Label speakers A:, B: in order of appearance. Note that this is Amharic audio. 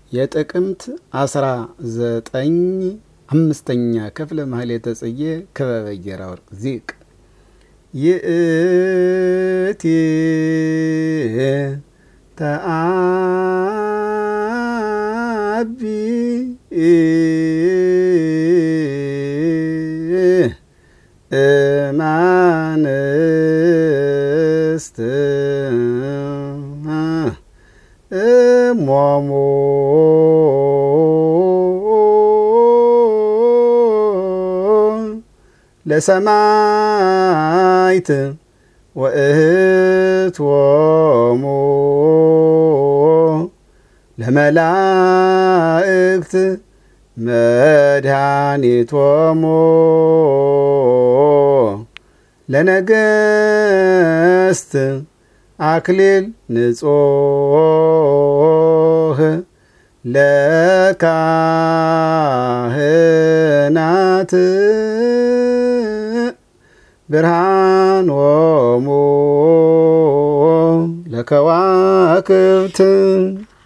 A: የጥቅምት 19 አምስተኛ ክፍል ማህሌተ ጽጌ ክበበ ጌራ ወርቅ ዚቅ ይእቲ ተአቢ እማንስት እሞሙ ለሰማይት ወእህቶሙ ለመላእክት መድኃኒቶሙ ለነገሥት አክሊል ንጹሕ ለካህናት ብርሃኖሙ ለከዋክብት